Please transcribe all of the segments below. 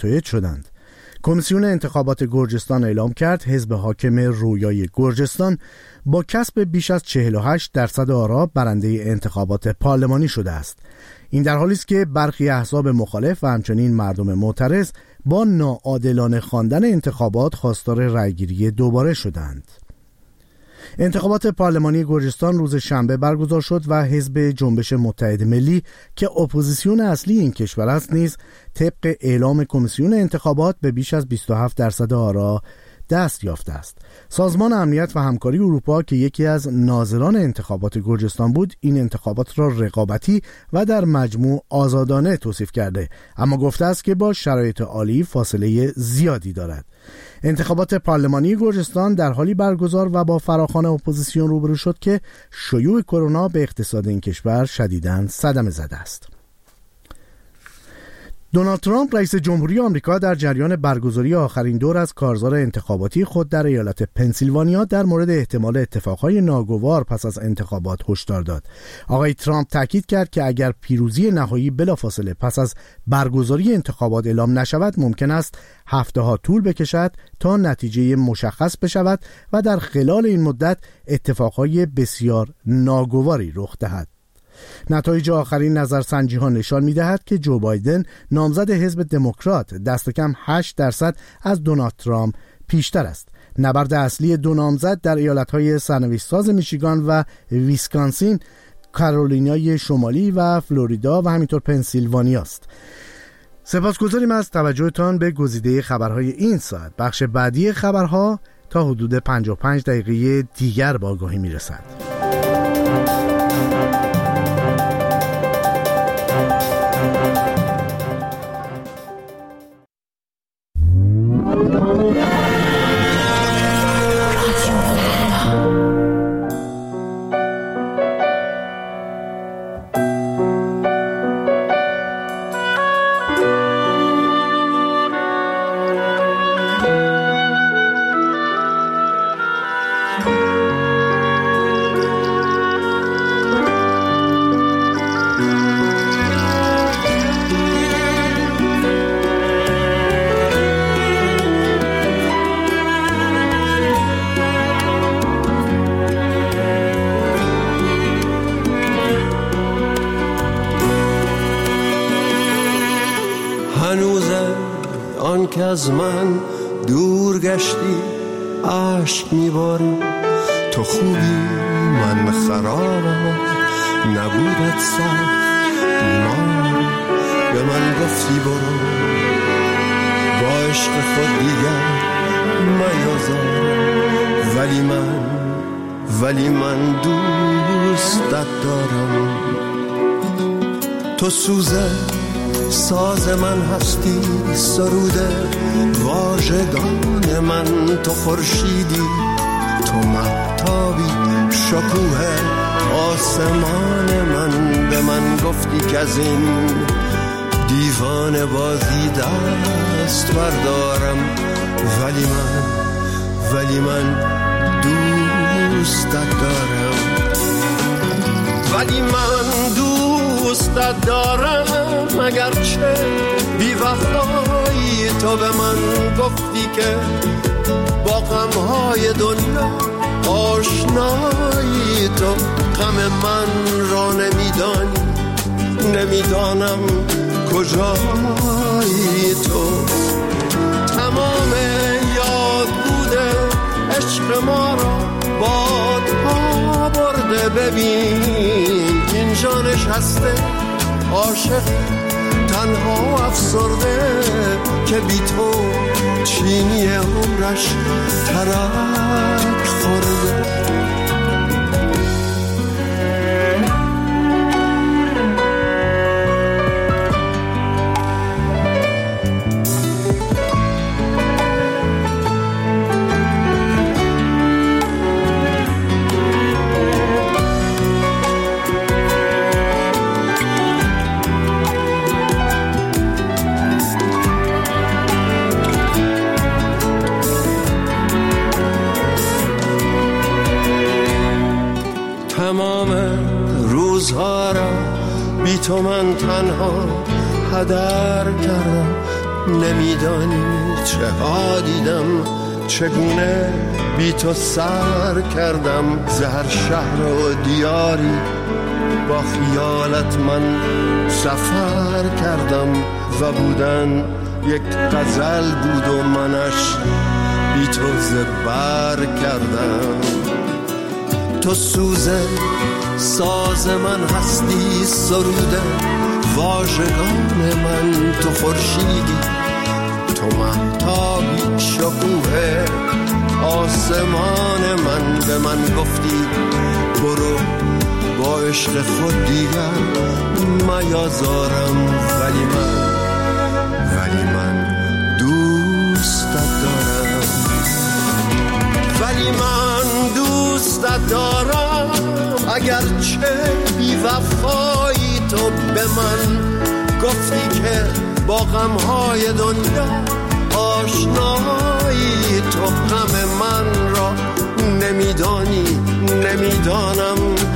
متحد شدند. کمیسیون انتخابات گرجستان اعلام کرد حزب حاکم رویای گرجستان با کسب بیش از 48% آرا برنده انتخابات پارلمانی شده است. این در حالی است که برخی احزاب مخالف و همچنین مردم معترض با ناعادلانه خواندن انتخابات خواستار رأیگیری دوباره شدند. انتخابات پارلمانی گرجستان روز شنبه برگزار شد و حزب جنبش متحد ملی که اپوزیسیون اصلی این کشور است نیز طبق اعلام کمیسیون انتخابات به بیش از 27% آرا دست یافته است. سازمان امنیت و همکاری اروپا که یکی از ناظران انتخابات گرجستان بود، این انتخابات را رقابتی و در مجموع آزادانه توصیف کرده، اما گفته است که با شرایط عالی فاصله زیادی دارد. انتخابات پارلمانی گرجستان در حالی برگزار و با فراخوان اپوزیسیون روبرو شد که شیوع کرونا به اقتصاد این کشور شدیداً صدمه زده است. دونالد ترامپ رئیس جمهوری آمریکا در جریان برگزاری آخرین دور از کارزار انتخاباتی خود در ایالت پنسیلوانیا در مورد احتمال اتفاقهای ناگوار پس از انتخابات هشدار داد. آقای ترامپ تاکید کرد که اگر پیروزی نهایی بلافاصله پس از برگزاری انتخابات اعلام نشود، ممکن است هفته‌ها طول بکشد تا نتیجه مشخص بشود و در خلال این مدت اتفاقهای بسیار ناگواری رخ دهد. نتایج آخرین نظرسنجی‌ها نشان می‌دهد که جو بایدن نامزد حزب دموکرات دست کم 8% از دونالد ترامپ پیشتر است. نبرد اصلی دو نامزد در ایالت‌های سرنوشت‌ساز میشیگان و ویسکانسین، کارولینای شمالی و فلوریدا و همینطور پنسیلوانیا است. سپاسگزاریم از توجهتان به گزیده خبرهای این ساعت. بخش بعدی خبرها تا حدود 55 دقیقه دیگر با آگاهی میرسد. که از من دور گشتی عشق میباری، تو خوبی من خرابم، نبودت سخت بیمار، به من گفتی برو با عشق خود دیگر میازار، ولی من دوستت دارم. تو سوزه ساز من هستی، سروده واژگان من، تو خورشیدی، تو مهتابی، شکوه آسمان من. به من گفتی که از این دیوانه بازی دست بردارم، ولی من دوستت دارم، دوستت دارم. اگرچه بی وفایی تو به من گفتی که با غمهای دنیا آشنایی، تو غم من را نمیدانم کجایی. تو تمام یاد بوده عشق ما را بادها برده، ببین اینجا نشسته عاشق تنها افسرده، که بی تو چینی عمرش ترک خورده. تو من تنها هدر کردم، نمیدانی چه ها دیدم، چگونه بی تو سر کردم. ز هر شهر و دیاری با خیالت من سفر کردم و بودن یک غزل بود و منش بی تو زبر کردم. تو سوزه ساز من هستی، سروده واژگان من. تو خورشیدی، تو مهتابی، شکوه آسمان من. به من گفتی برو با عشق خود دیگر میازارم، ولی من دوستت دارم، ولی من دوستت دارم. اگرچه بی وفایی تو به من گفتی که با غمهای دنیا آشنایی. تو غم من را نمیدانی، نمیدانم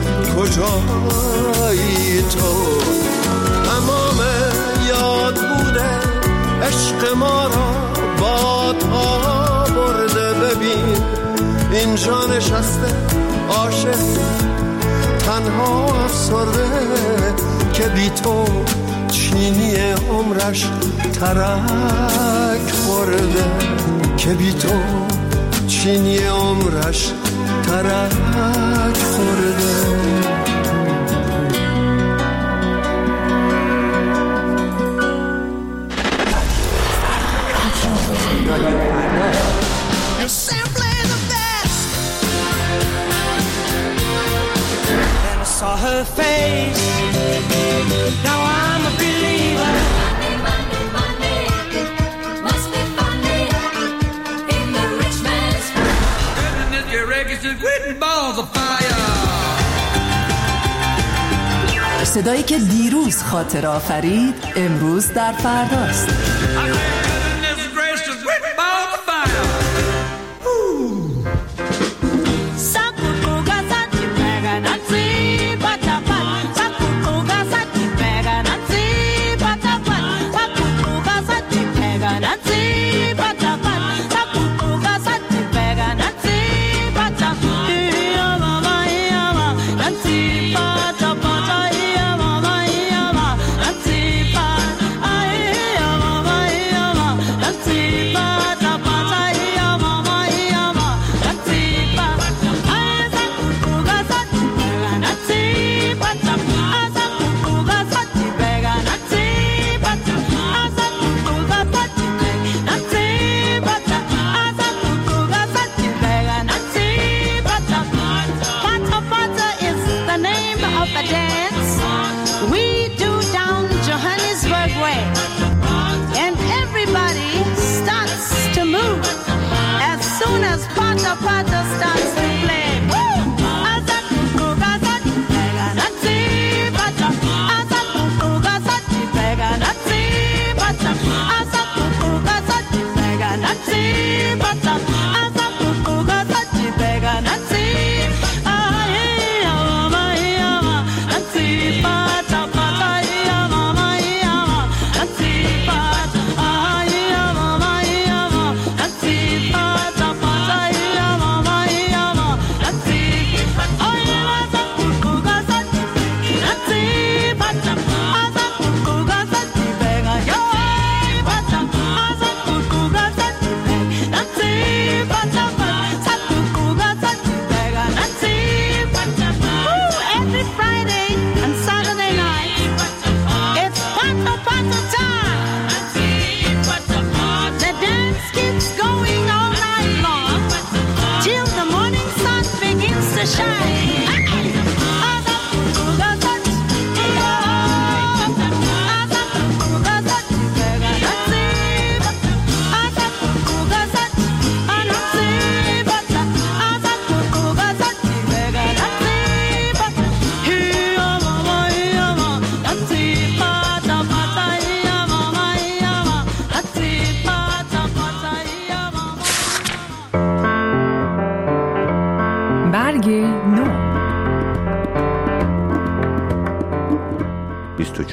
کجایی. تو تمام یاد بوده عشق ما را بادها برده. ببین اینجا نشسته عاشق تنها افسرده که بی تو چینی عمرش ترک خورده، که بی تو چینی عمرش ترک خورده. Saw her face, now I'm a believer. Money, money, money, must be funny in the rich man's world. And this your records is written balls of fire. صدایی که دیروز خاطر آفرید امروز در فرداست.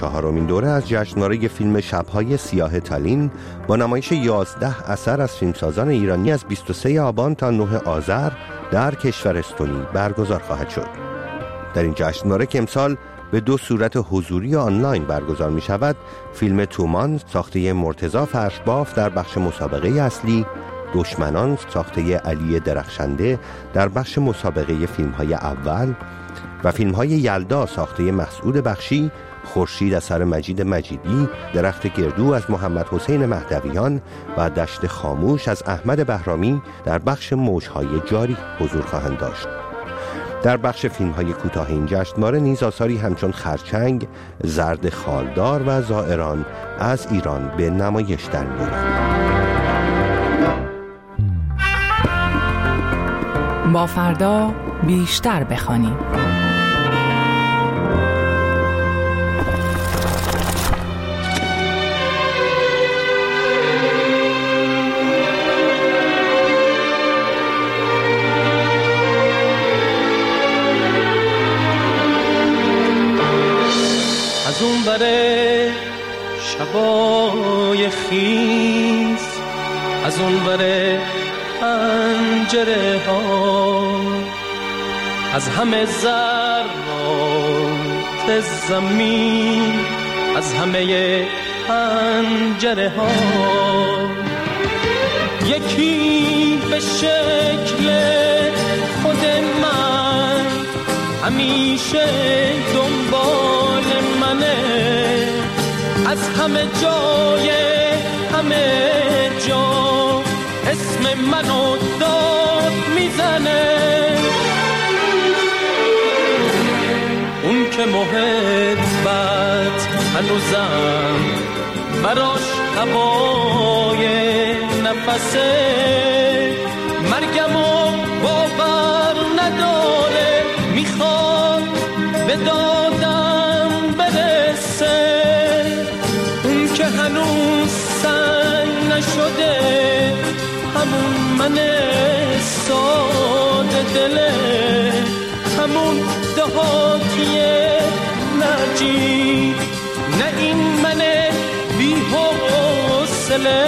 24مین دوره از جشنواره فیلم شب‌های سیاه تالین با نمایش 11 اثر از فیلمسازان ایرانی از 23 آبان تا 9 آذر در کشور استونی برگزار خواهد شد. در این جشنواره که امسال به 2 صورت حضوری و آنلاین برگزار می شود، فیلم تومان ساخته مرتضی فرشباف در بخش مسابقه اصلی، دشمنان ساخته علی درخشنده در بخش مسابقه فیلم‌های اول و فیلم‌های یلدا ساخته مسعود بخشی، خورشید اثر مجید مجیدی، درخت گردو از محمد حسین مهدویان و دشت خاموش از احمد بهرامی در بخش موج‌های جاری حضور خواهند داشت. در بخش فیلم‌های کوتاه این جشنواره نیز آثاری همچون خرچنگ، زرد خالدار و زائران از ایران به نمایش در می‌آیند. با فردا بیشتر بخوانیم. از اون بره شبای خیز، از اون بره پنجره ها، از همه ذرات زمین، از همه پنجره ها، یکی به شکل خود من همیشه دنبال منه، از همه جای همه جا اسم منو داد میزنه، اون که محبت هنوزم براش هوای نفسه، مرگمو باور نداره، میخواد به دادم برسه، اون که هنوز سنگ نشده، همون من ساده دله، همون دهاتی نجیب، نه این من بی حوصله.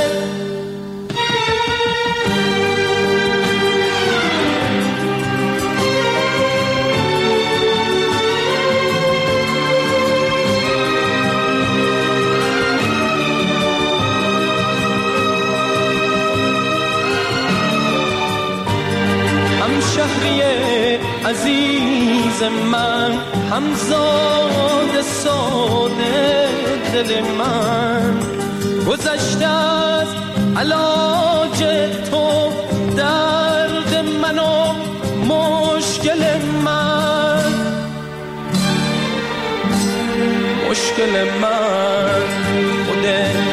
شهری عزیز من، همزاد ساده دل من، گذشته از علاج تو درد من و مشکل من، مشکل من خود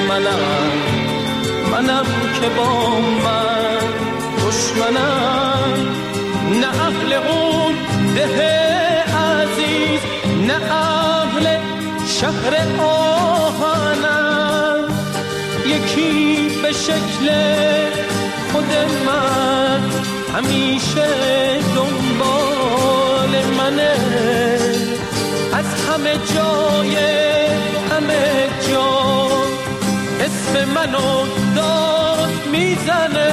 منم که با من دشمنم، نه اهل اون ده عزیز، نه اهل شهر آهنم، یکی به شکل خود من همیشه دنبال منه، از همه جای همه جا اسم منو داد میزنه.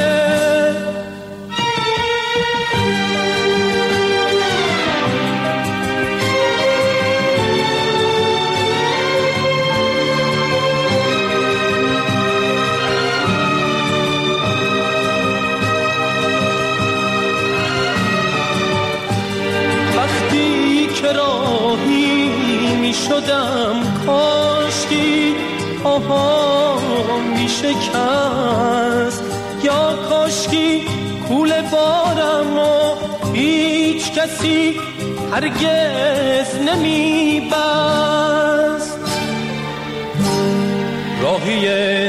شدم کاشکی آها می شکست، یا کاشکی کوله بارم و هیچ کسی هرگز نمی بست، راهی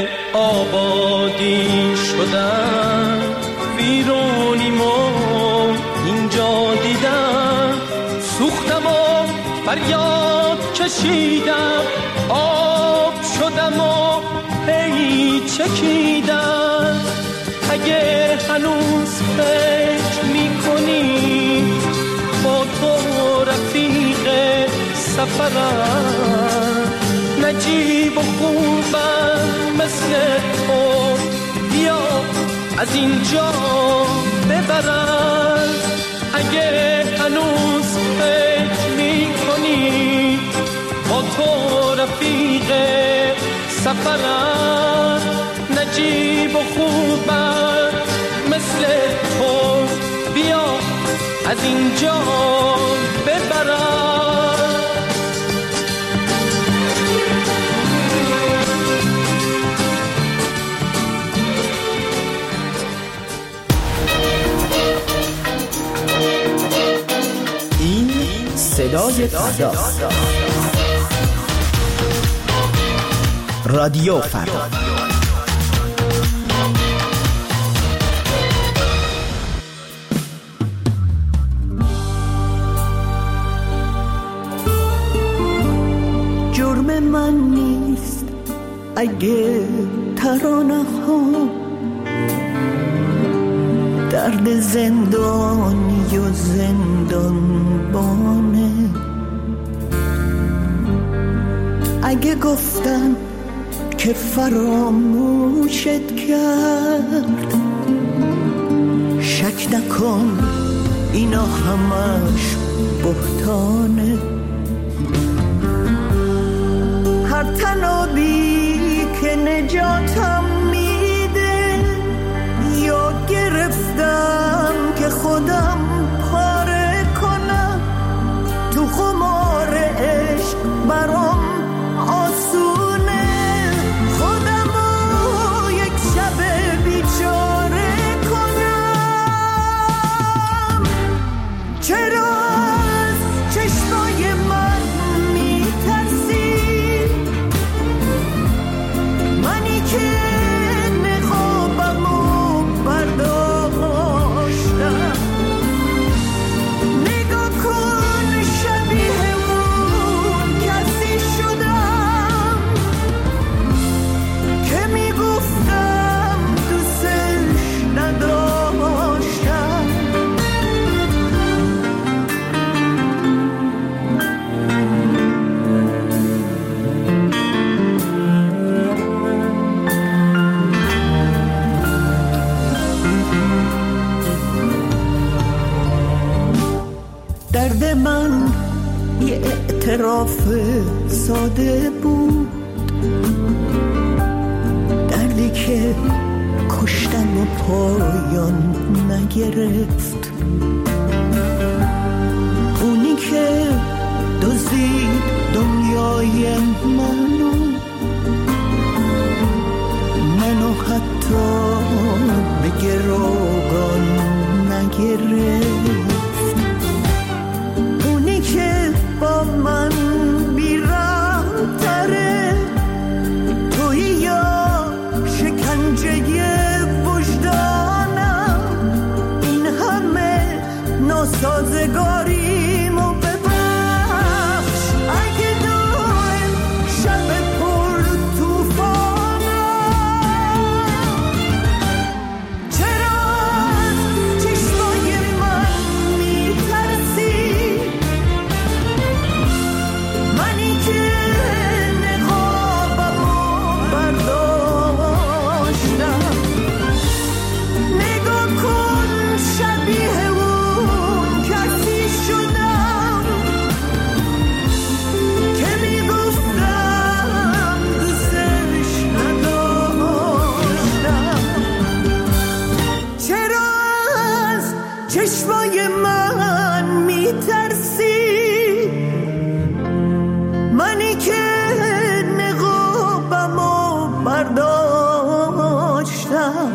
آبادی شدم، ویرونیمو اینجا دیدم، سوختم و فریاد کشیدم، آب شدم و هی چکیدم، اگه هنوز فکر میکنی با تو رفیق سفرم، نجیب و خوبم مثل تو، بیا از اینجا ببرن. اگه هنوز فکر می‌کنی با تو رفیق سفرم، نجیب و خوبم مثل تو، بیا از اینجا ببرن. صدای فردا، رادیو فردا. جرم من نیست اگه ترانه ها درد زندانی و زندانبانه. اگه گفتم که فراموشت کرد، شک نکن اینا همش بهتانه. هر تنابی که نجاتم میده یا گرفتم که خودم پاره کنم، تو خمار عشق برام آسونه. خودمو یک شب بیچاره کنم. چرا از چشمای من میترسی؟ منی که نخوابمو برداشتم. نگاه کن شبیه اون کسی شدم که میگفتم دوستش نداشتم. درد من یه اعتراف ساده بود، دردی که کشتن و پایان نگرفت. اونی که دزدید دنیای منو حتی به گروگان نگرفت. اونی که با من بیرحم تره، توی یا شکنجه وجدانم. این همه ناسازگاریمو ببخش اگه دائم شب پر توفانم. چرا از چشمای من میترسی؟ منی که نقابمو برداشتم. نگاه کن شبیه اون کسی شدم که میگفتم دوستش نداشتم. چرا از چشمای من میترسی؟ منی که نقابمو برداشتم.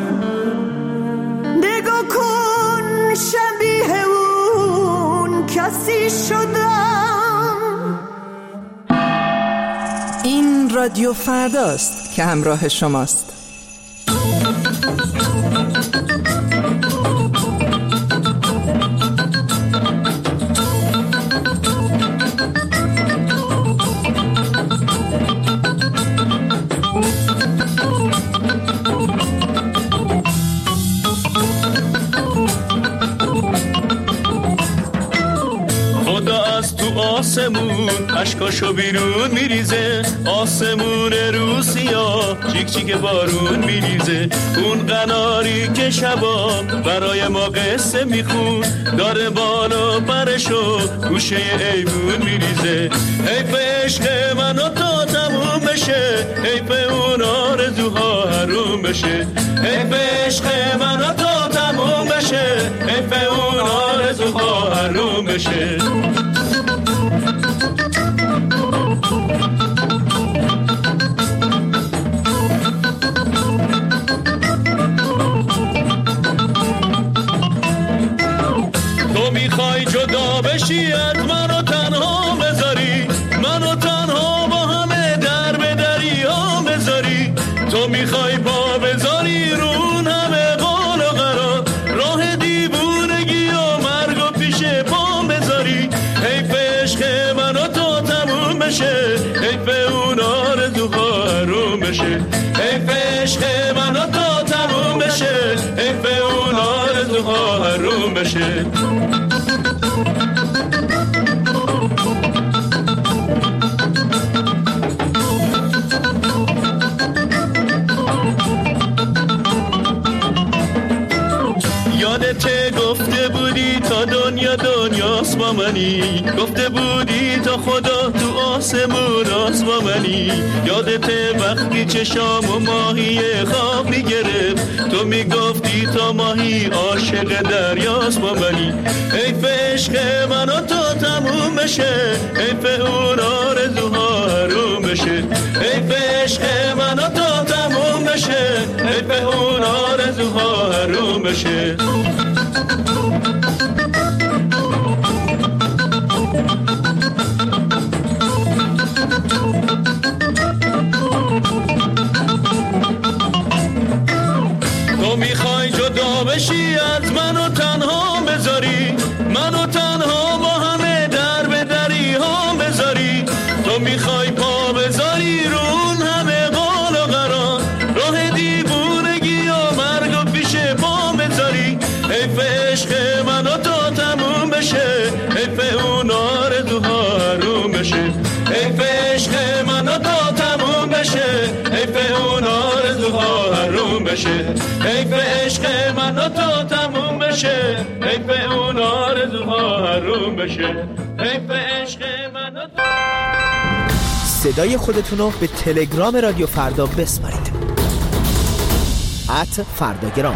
نگاه کن شبیه اون کسی شدم. این رادیو فرداست که همراه شماست. آسمون اشکاشو بیرون میریزه، آسمون روسیا چیک چیک بارون میریزه. اون قناری که شبا برای ما قصه میخون، داره بالا پرشو گوشه ایوون میریزه. حیف عشق من و تا تموم بشه، حیف اون آرزوها حروم بشه. حیف عشق من و تا تموم بشه، حیف اون آرزوها حروم بشه. تو میخوای جدا بشی از منو تنها بذاری، منو تنها با همه در به دریا بذاری. تو میخوای پا بذاری رون همه قول و قرار، راه دیوونگی و مرگ و پیش پا بذاری. حیف عشق منو تو تموم بشه، حیف اون آرزوها حروم بشه. حیف عشق منو تو تموم بشه، حیف اون آرزوها حروم بشه. یادت گفته بودی تا دنیا دنیاست با منی، گفته بودی تا خدا تو آسمون راست با منی. یادت وقتی چشام و ماهی خواب میگرفت، تو میگفتی تا ماهی عاشق دریاست با منی. حیف عشق من و تو تموم بشه، حیف اون آرزوها حروم بشه. حیف عشق من و تو تموم بشه، حیف اون آرزوها حروم بشه. تو میخوای جدا بشی از منو تنها بذاری، منو تنها با همه در به دری ها بذاری. تو میخوای پا بذاری رون همه قول و قرار، راه دیوونگی و مرگ و پیش پا بذاری. حیف عشق منو تو تموم بشه، حیف اون آرزوها حروم بشه. حیف عشق منو تو تموم بشه، حیف اون آرزوها حروم بشه. حیف عشق منو تو تموم بشه، حیف اون آرزوها حروم بشه. حیف عشق منو تو. صدای خودتونو به تلگرام رادیو فردا بسپارید. @فرداگرام.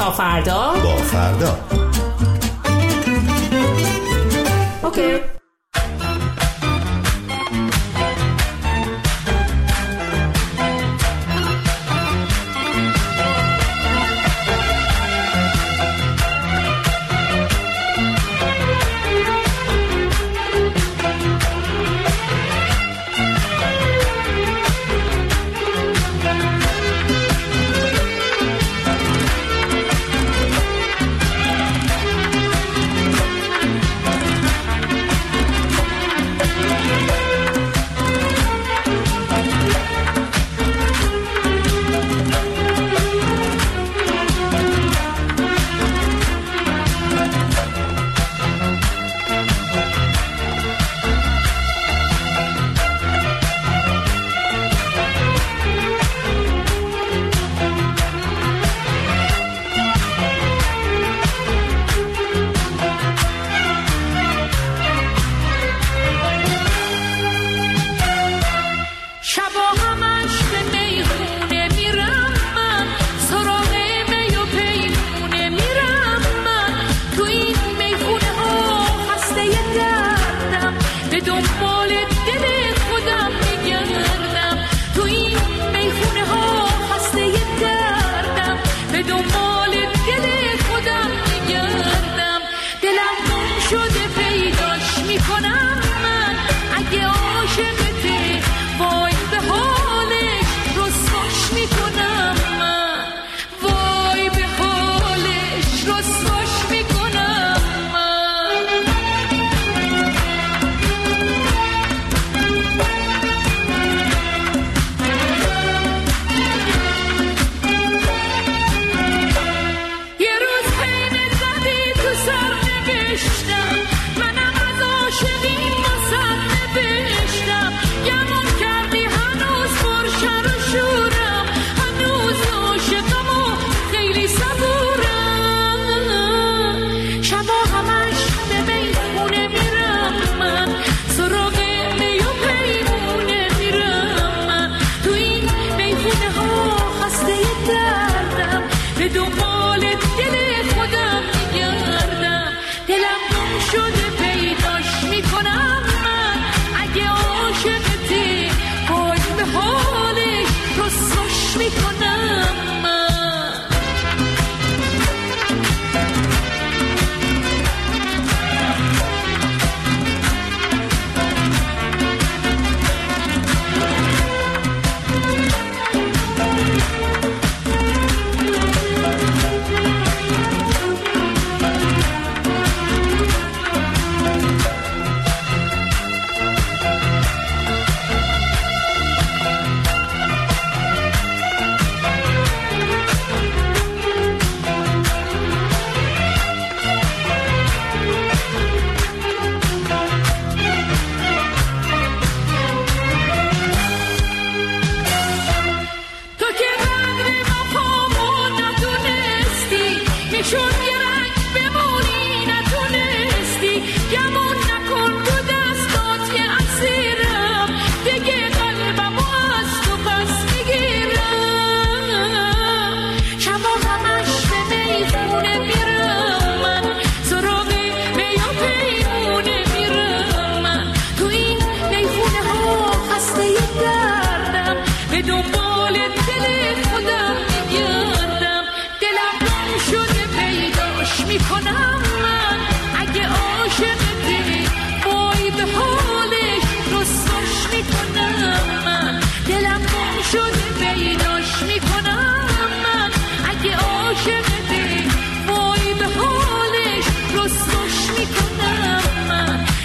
تا فردا با فردا. اوکی.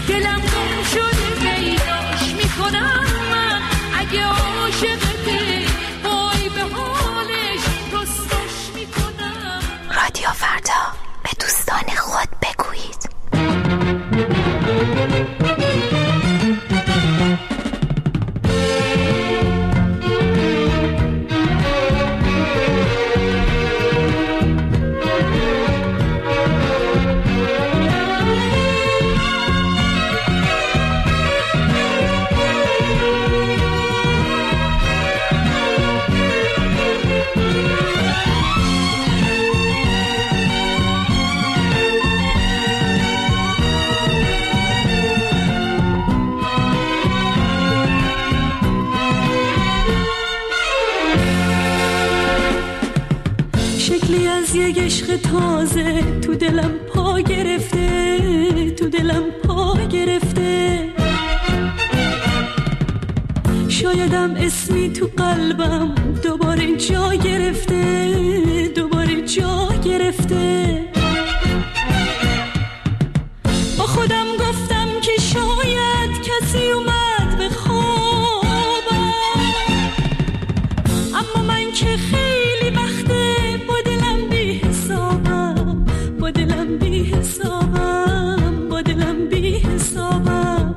شده پیداش میکنم من اگه عاشقته یک عشق تازه تو دلم پا گرفته، تو دلم پا گرفته. شایدم اسمی تو قلبم دوباره جا گرفته، دوباره جا گرفته. با خودم گفتم که شاید کسی اومد به خوابم، اما من که خیلی وقته با دلم بی حسابم، با دلم بی حسابم، با دلم بی حسابم.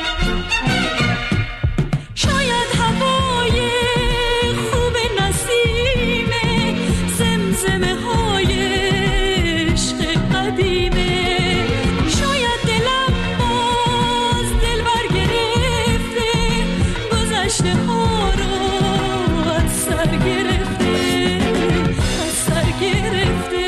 شاید هوای خوب نسیمه، زمزمه های عشق قدیمه. شاید دلم باز دل برگرفته، گذشته ها رو از سر گرفته، از سر گرفته.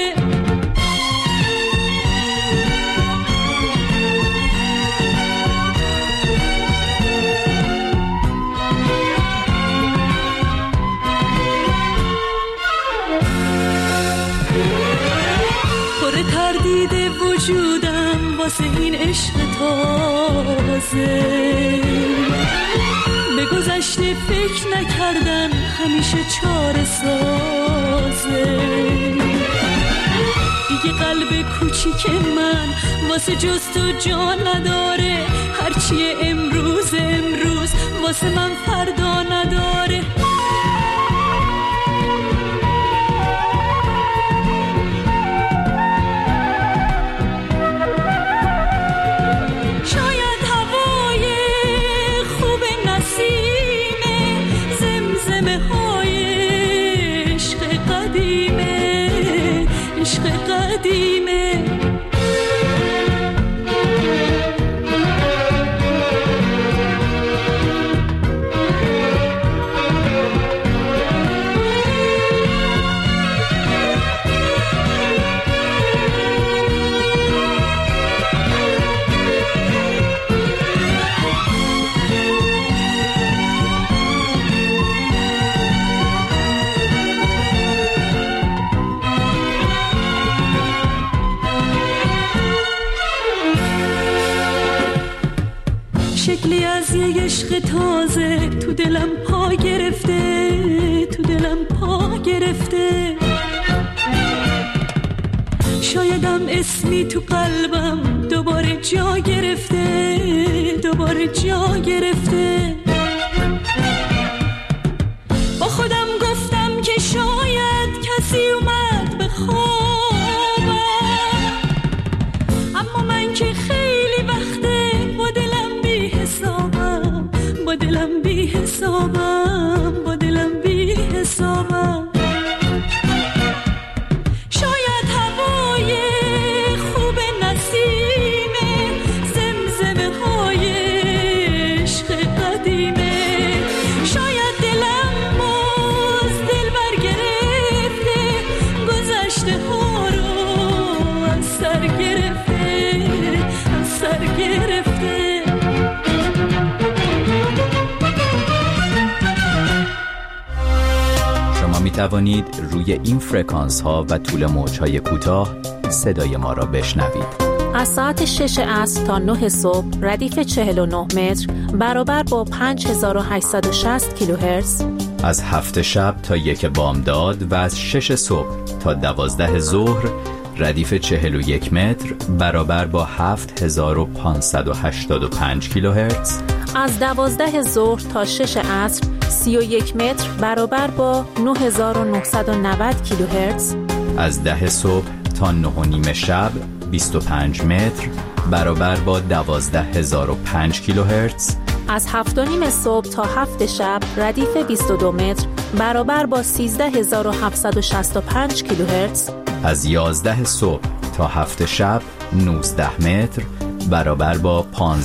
پر تردید وجودم واسه این عشق تازه، به گذشته فکر نکردن همیشه چاره سازه. دیگه قلب کوچیک من واسه جز تو جان نداره، هرچی امروز امروز واسه من فردا نداره. شاید هوای خوب نسیمه، زمزمه های عشق قدیمه، عشق قدیمه. شکلی از یک عشق تازه تو دلم پا گرفته، تو دلم پا گرفته. شایدم اسمی تو قلبم دوباره جا گرفته، دوباره جا گرفته. با خودم گفتم که شاید کسی اومد به خوابم، اما من که خیلی وقته با دلم بی حسابم، با دلم بی حسابم، با دلم بی حسابم. شاید هوای خوب نسیمه، زمزمه های عشق قدیمه. شاید دلم باز دل برگرفته، گذشته ها رو از سر گرفته، از سر گرفته. شما می توانید روی این فرکانس ها و طول موج های کوتاه صدای ما را بشنوید. از ساعت 6 عصر تا 9 صبح ردیف 49 متر برابر با 5860 کیلوهرتز. از 7 شب تا 1 بامداد و از 6 صبح تا 12 ظهر ردیف 41 متر برابر با 7585 کیلوهرتز. از 12 ظهر تا 6 عصر 31 متر برابر با 9990 کیلوهرتز. از 10 صبح تا 9:30 شب 25 متر برابر با 12005 کیلوهرتز. از 7:30 صبح تا 7 شب ردیف 22 متر برابر با 13765 کیلوهرتز. از 11 صبح تا 7 شب 19 متر برابر با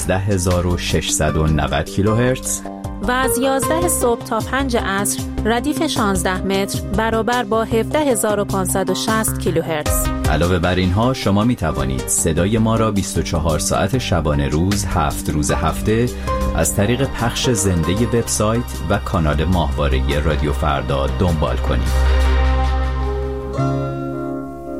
15690 کیلوهرتز. و از 11 صبح تا 5 عصر ردیف 16 متر برابر با 17560 کیلوهرتز. علاوه بر اینها شما می توانید صدای ما را 24 ساعت شبانه روز 7 روز هفته از طریق پخش زنده وبسایت و کانال ماهواره رادیو فردا دنبال کنید.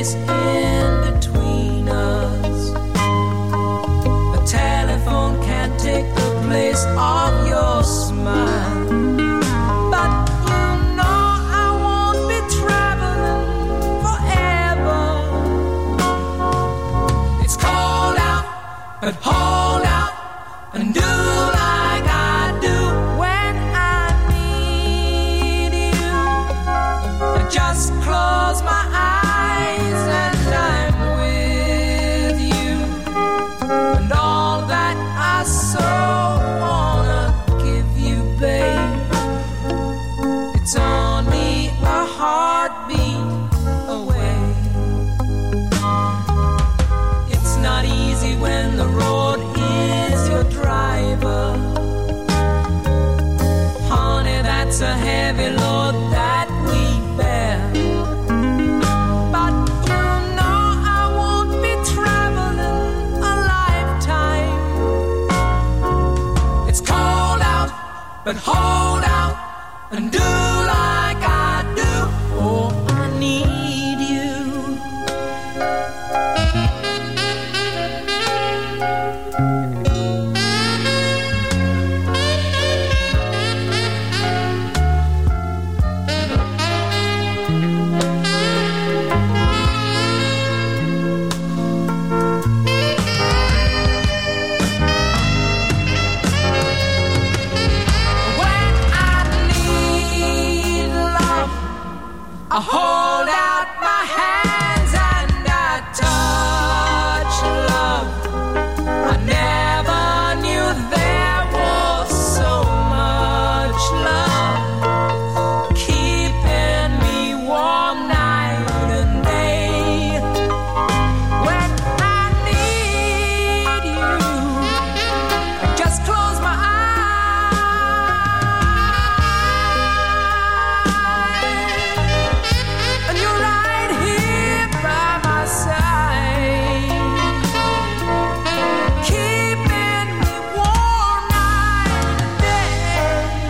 space in between us. A telephone can't take the place of your smile. But you know I won't be traveling forever. It's cold out, but hold out and do like I do when I need you. I just close my eyes and I'm with you. And all that I so wanna give you, babe, it's only a heartbeat away. It's not easy when the road is your driver. Honey, that's a heavy load that we bear. But you know I won't be traveling a lifetime. It's cold out, but hold out and do like I do. Oh, I need you. When I need love, I hold out my hands and I touch love. I never knew there was so much love keeping me warm night and day. When I need you, I just close my eyes, and you're right here by my side, keeping me warm night and day.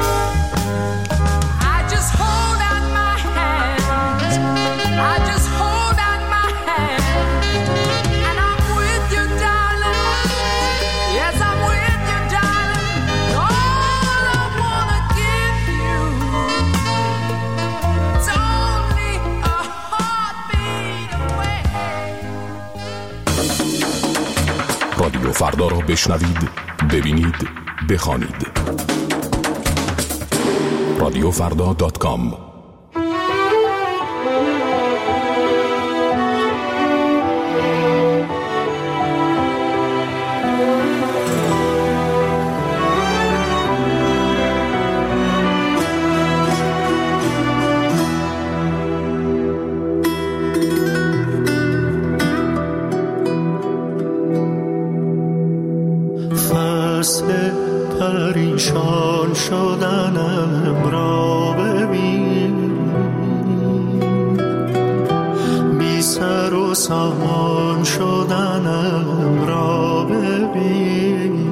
I just hold out my hands, I just hold out my hands, and I'm with you, darling. Yes, I'm with you, darling. All I wanna give you, it's only a heartbeat away. رادیو فردا را بشنوید، ببینید، بخوانید. رادیوفردا.com فصل پریشان شدنم را ببین، بی سر و سامان شدنم را ببین،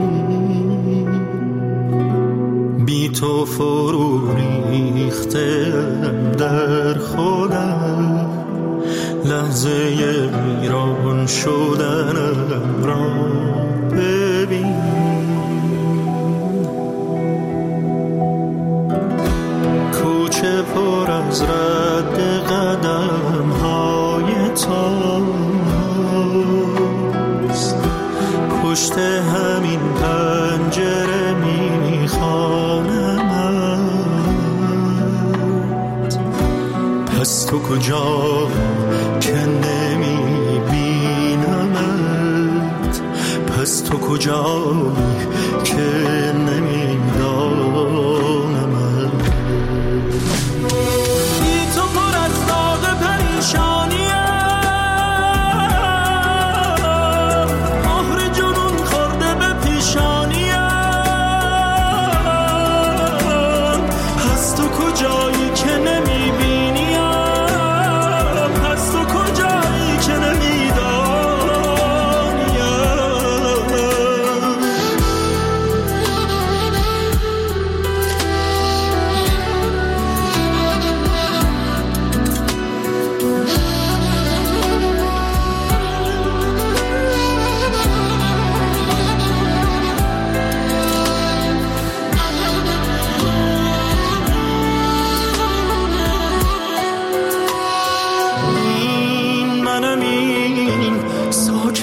بی تو فرو ریختم در خودم، لحظه ویران شدنم را ببین. کوچه پر از رد قدم های تاست، پشت همین پنجره میخوانمت. پس تو کجا که نمیبینمت، پس تو کجایی که نمیدانمت. بی تو پر از داغ پریشانیم، مهر جنون خورده به پیشانیم. پس تو کجایی که نمیبینیم، پس تو کجایی که نمیدانیم.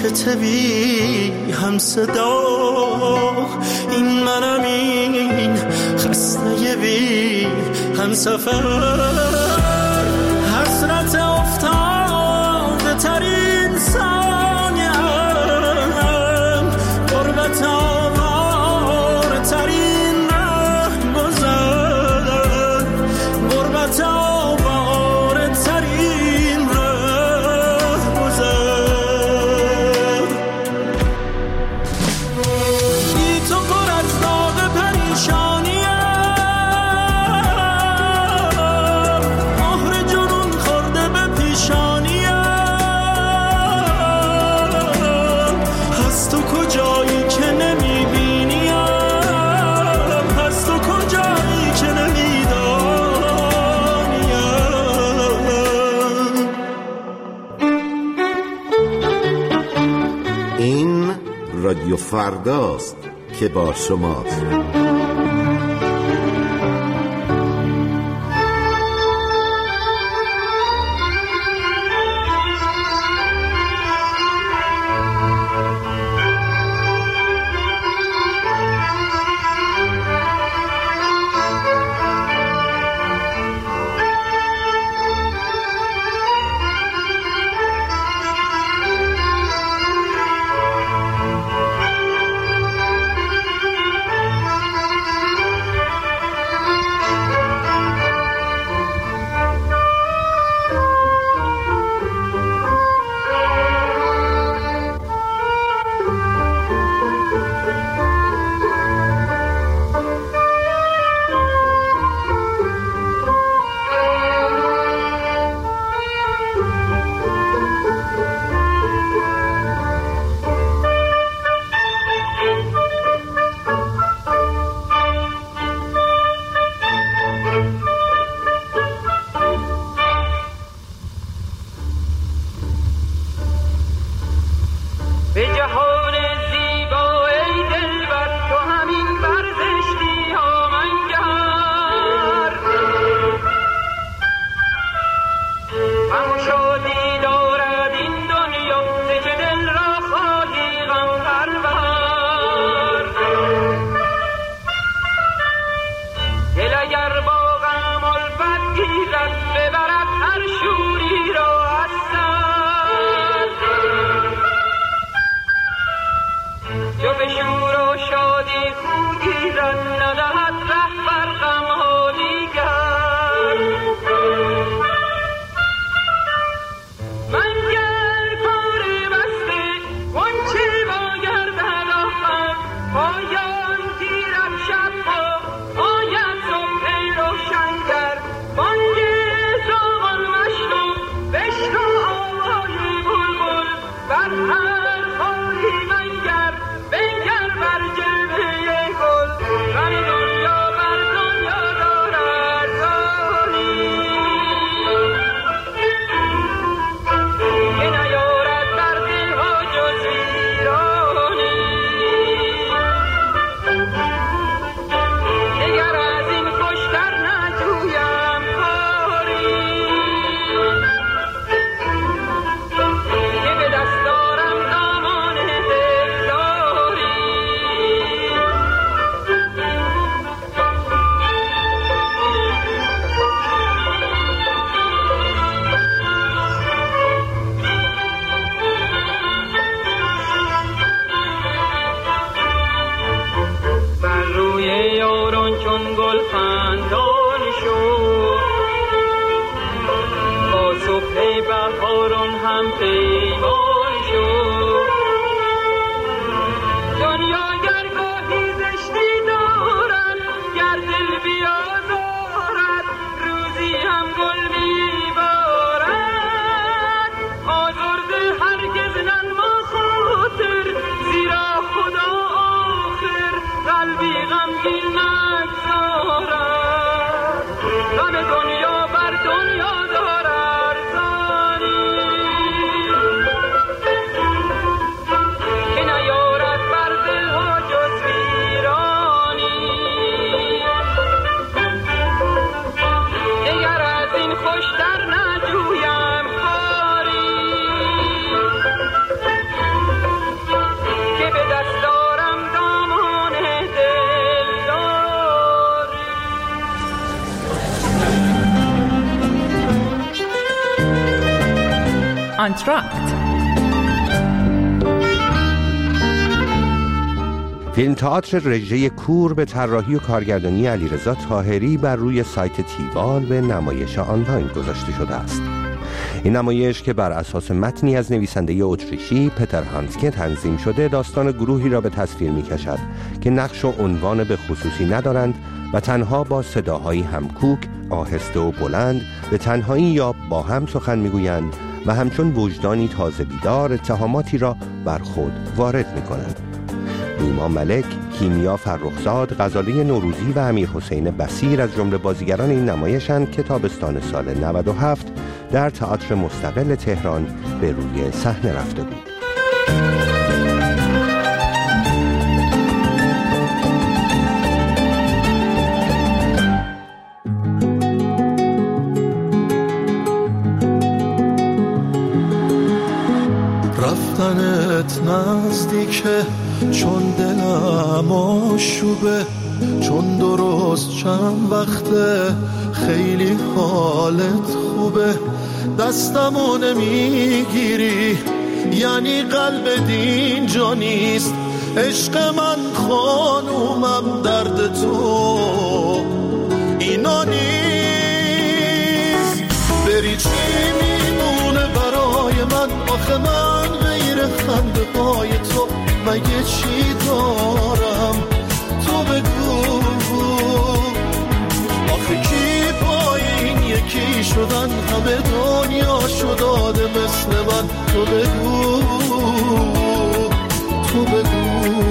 تبی هم صدا، این منم این خسته بی هم سفر، حسرت افتاده ترین ثانیم، غربت آوار ترین ره گذر، غربت آوار ترین ره گذر. بی تو پر از داغ پریشانیم، مهر جنون خورده به پیشانیم، هست تو کجایی که نمیبینیم، هست تو کجایی که نمیدانیم. این رادیو فرداست که با شماست. به جهان زیبا ای دلبر، تو همین ورزشی ها منگر، همشادی دارد این دنیا ز که دل را خواهی غم پرور. دل اگر با غم الفت گیرد، ببرد هر شوری را از سر، جو به شور و شادی خو گیرد، ندهد ره بر غم‌ها دیگر. منگر کار بسته غنچه با گردن آخر، پایان گیرد شب‌ها آید صبح روشنگر. بانگ زاغان مشنو، بشنو آوای بلبل، بر هر خاری منگر، بنگر بر جلوه گل. غم دنیا بر دنیا دارد ارزانی، که نیارد بر دلها جز ویرانی. دگر از این خوشتر نجویم کاری، که به دست دارم دامان دلداری. بر روی یاران چون گل خندان شو، با صبح بهاران هم پیمان شو. دنیا گرگاهی زشتی دارد، گر دل بیازارد، روزی هم گل میبارد. آزرده هرگز ننما خاطر، زیرا خدا آخر قلبی غمگین نگذارد. غم دنیا بر دنیا دار ارزانی، آنتراکت. فیلم تئاتر رژه کور به طراحی و کارگردانی علیرضا طاهری بر روی سایت تیوال به نمایش آنلاین گذاشته شده است. این نمایش که بر اساس متنی از نویسنده اتریشی پتر هانسکه تنظیم شده، داستان گروهی را به تصویر می‌کشد که نقش و عنوان به خصوصی ندارند و تنها با صداهایی همکوک، آهسته و بلند به تنهایی یا با هم سخن می‌گویند و همچون وجدانی تازه بیدار اتهاماتی را بر خود وارد می‌کنند. نیما ملک، کیمیا فرخزاد، غزاله نوروزی و امیر حسین بصیر از جمله بازیگران این نمایشند که تابستان سال 97 در تئاتر مستقل تهران به روی صحنه رفته بود. رفتنت نزدیکه چون دلم آشوبه، چون درست چند وقته خیلی حالت خوبه، دستمو نمیگیری یعنی قلب دین جا نیست، عشق من خانومم درد تو اینا نیست، بری چی میمونه برای من؟ آخه من غیر خنده های تو مگه چی دارم؟ تو بگو آخه کی پای این یکی شدن؟ همه دنیا شداده مثل من، تو بگو تو بگو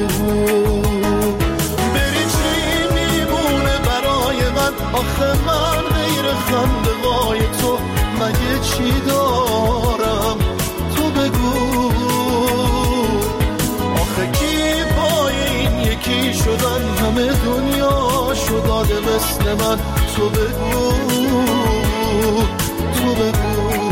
بری چی میمونه برای من؟ آخه من غیر خنده های تو مگه چی دارم؟ تو بگو آخه کی پای این یکی شدن؟ همه دنیا شداده مثل من، تو بگو تو بگو.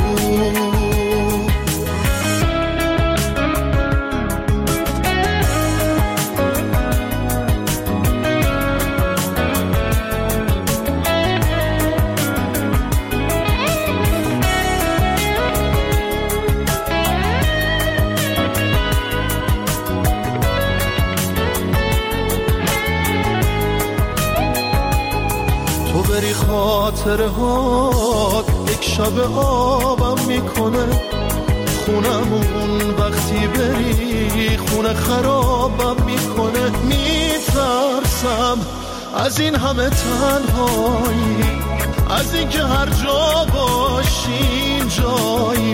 خاطره ها یک شب آبم میکنه، خونمون وقتی بری خونه خرابم میکنه، میترسم از این همه تنهایی، از این که هر جا باشیم جایی،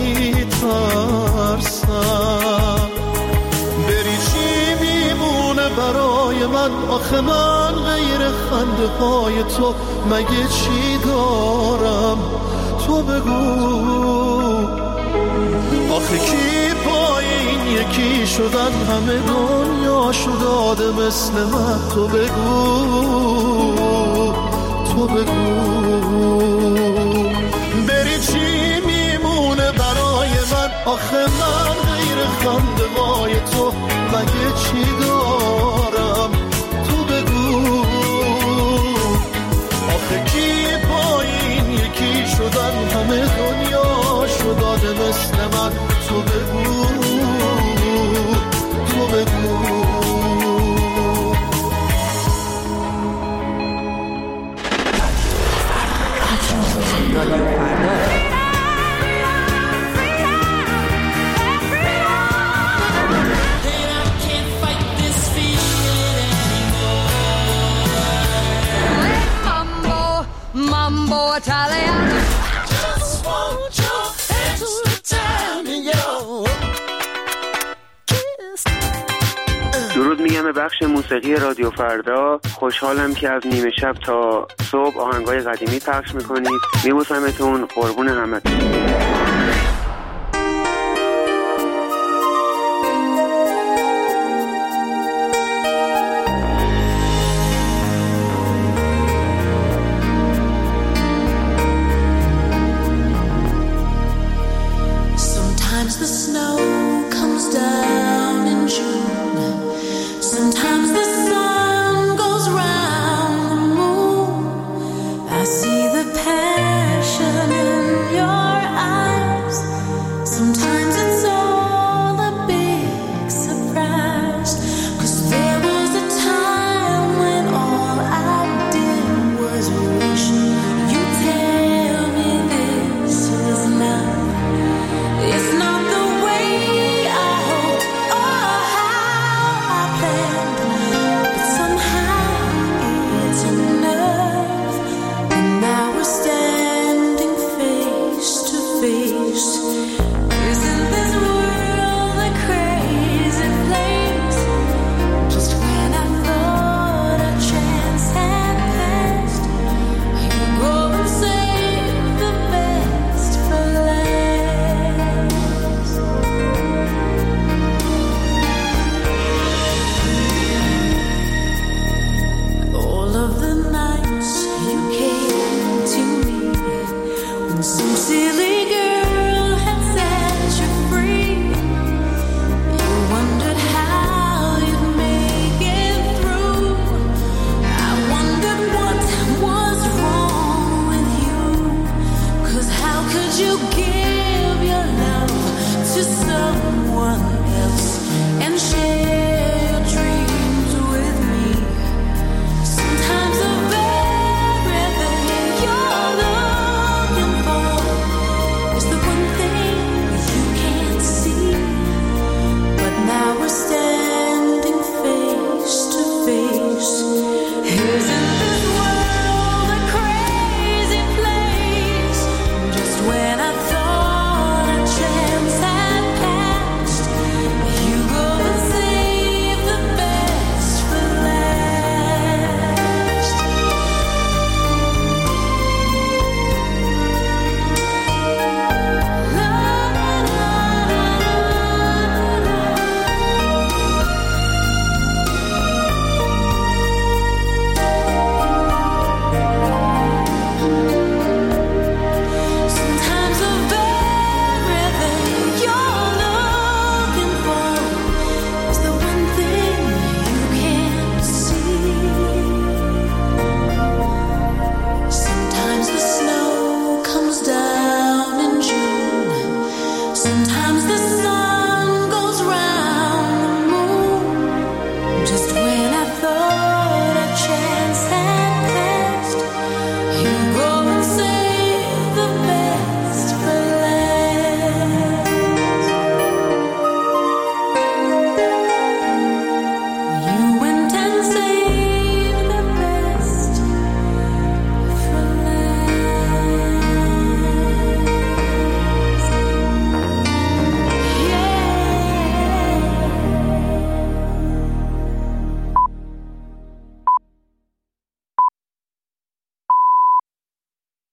میترسم بری چی میمونه برای من؟ آخه من غیر خنده های تو مگه چی دارم؟ تو بگو آخه کی پای این یکی شدن؟ همه دنیا شداده مثل من، تو بگو تو بگو بری چی میمونه برای من؟ آخه من غیر خنده های تو مگه چی دارم؟ تو بگو آخه کی پای این یکی شدن؟ همه دنیا شداده مثل من، تو بگو تو بگو. درود میگم به بخش موسیقی رادیو فردا. خوشحالم که از نیمه شب تا صبح آهنگای قدیمی پخش میکنید. میبوسمتون، قربون همتون. Passion